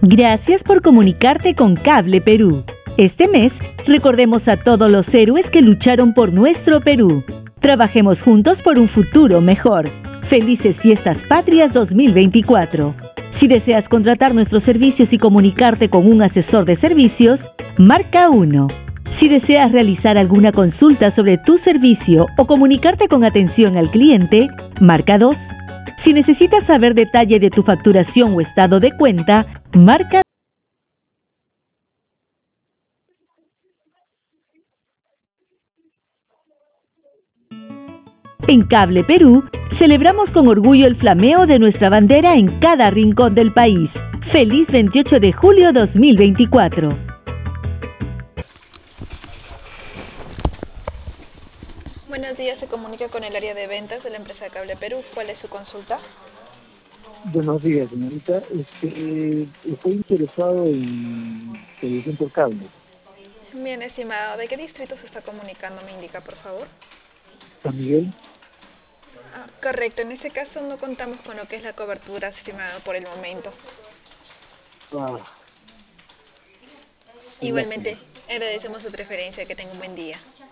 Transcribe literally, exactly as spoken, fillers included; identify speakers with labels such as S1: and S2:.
S1: Gracias por comunicarte con Cable Perú. Este mes, recordemos a todos los héroes que lucharon por nuestro Perú. Trabajemos juntos por un futuro mejor. Felices Fiestas Patrias dos mil veinticuatro. Si deseas contratar nuestros servicios y comunicarte con un asesor de servicios, marca uno. Si deseas realizar alguna consulta sobre tu servicio o comunicarte con atención al cliente, marca dos. Si necesitas saber detalle de tu facturación o estado de cuenta, marca. En Cable Perú, celebramos con orgullo el flameo de nuestra bandera en cada rincón del país. Feliz veintiocho de julio dos mil veinticuatro.
S2: Buenos días, se comunica con el área de ventas de la empresa Cable Perú. ¿Cuál es su consulta?
S3: Buenos días, señorita. Este, estoy interesado en televisión por cable.
S2: Bien, estimado, ¿de qué distrito se está comunicando? ¿Me indica, por favor?
S3: ¿San Miguel?
S2: Ah, correcto, en este caso no contamos con lo que es la cobertura, estimado, por el momento.
S3: Ah,
S2: Igualmente, agradecemos su preferencia. Que tenga un buen día.